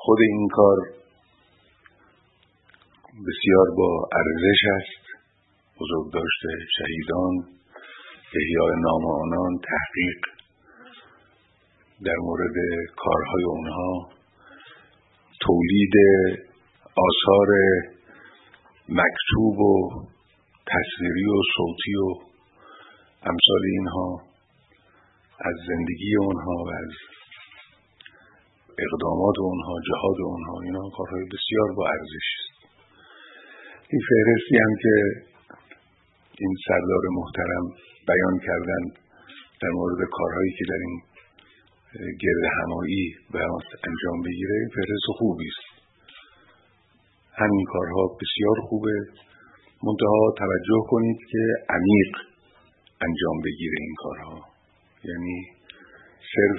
خود این کار بسیار با ارزش است. بزرگداشت شهیدان، احیای نام آنان، تحقیق در مورد کارهای اونها، تولید آثار مکتوب و تصویری و صوتی و امثال اینها از زندگی اونها و از اقدامات اونها، جهاد اونها، اینا کارهای بسیار با ارزش است. این فهرستی هم که این سردار محترم بیان کردند در مورد کارهایی که در این گردهمایی باید انجام بگیره، این فهرست خوبی است. همین کارها بسیار خوبه، منتها توجه کنید که عمیق انجام بگیره این کارها، یعنی صرف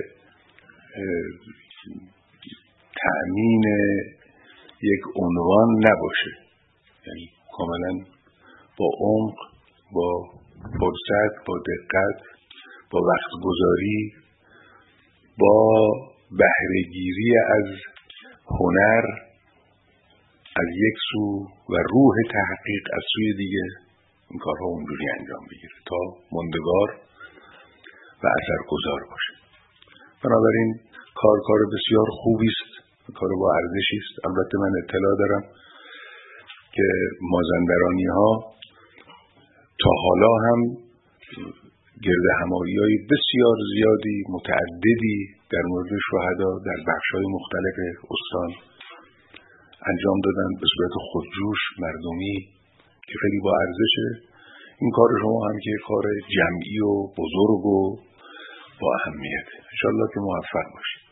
تأمین یک عنوان نباشه، یعنی کاملا با عمق، با فرصت، با دقت، با وقت گذاری، با بهره‌گیری از هنر از یک سو و روح تحقیق از سوی دیگه این کارها اونجوری انجام بگیره تا ماندگار و اثرگذار باشه. بنابراین کار بسیار خوبی است، کار با ارزشی است. البته من اطلاع دارم که مازندرانی ها تا حالا هم گردهمایی‌های بسیار زیادی متعددی در مورد شهدا در بخش‌های مختلف استان انجام دادن به صورت خودجوش، مردمی، که خیلی با ارزشه. این کار شما هم که کار جمعی و بزرگ و با اهمیته. انشالله که موفق باشید.